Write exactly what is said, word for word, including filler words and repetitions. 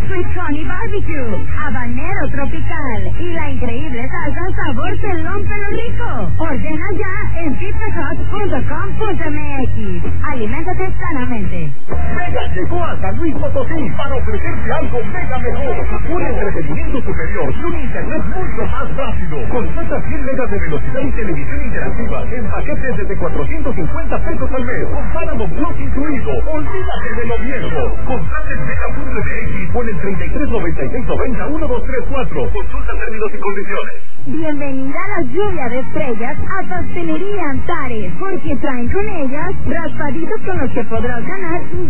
Sweet Honey Barbecue, habanero tropical y la increíble salsa sabor pelón pelo rico. Ordena ya en pizza hut punto com punto m x. Aliméntate sanamente. Mega llegó a San Luis Potosí para ofrecerte algo mega mejor. Un entretenimiento superior y un internet mucho más rápido. Contrata cien megas de velocidad y televisión interactiva en paquetes desde cuatrocientos cincuenta pesos al mes. Con Paramount Plus incluido. Olvídate de lo viejo. Contrata en Mega punto m x o en el treinta y tres noventa y seis noventa uno dos tres cuatro. Consulta términos y condiciones. Bienvenida a la lluvia de estrellas a Pastelería Antares, porque traen con ellas raspaditos con los que podrás ganar